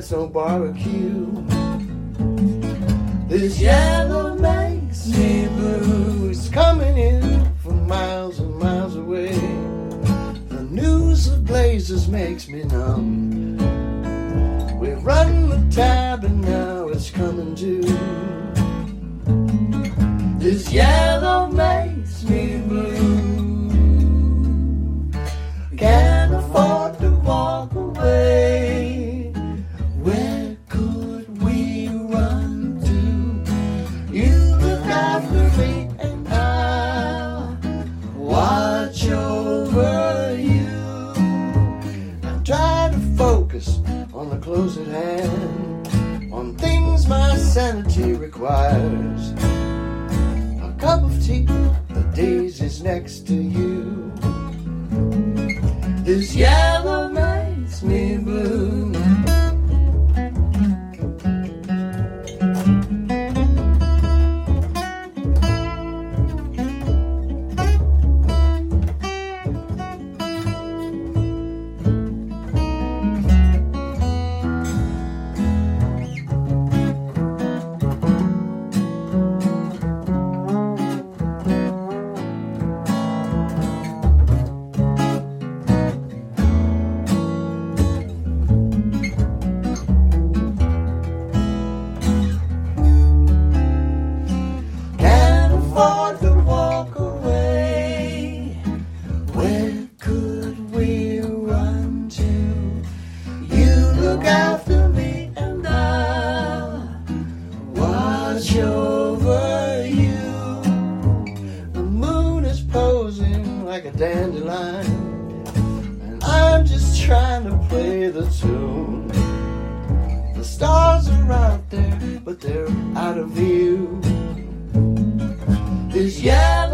it's no barbecue. This yellow makes me blue. It's coming in from miles and miles away. The news of blazes makes me numb. We're running the tab and now it's coming due. This yellow makes me blue. Can't afford to walk away. Where could we run to? You look after me and I'll watch over you. I'm trying to focus on the close at hand, on things my sanity requires. A cup of tea, the daisies next to you. This yellow makes me blue. Over you. The moon is posing like a dandelion, and I'm just trying to play the tune. The stars are out there, but they're out of view. This yellow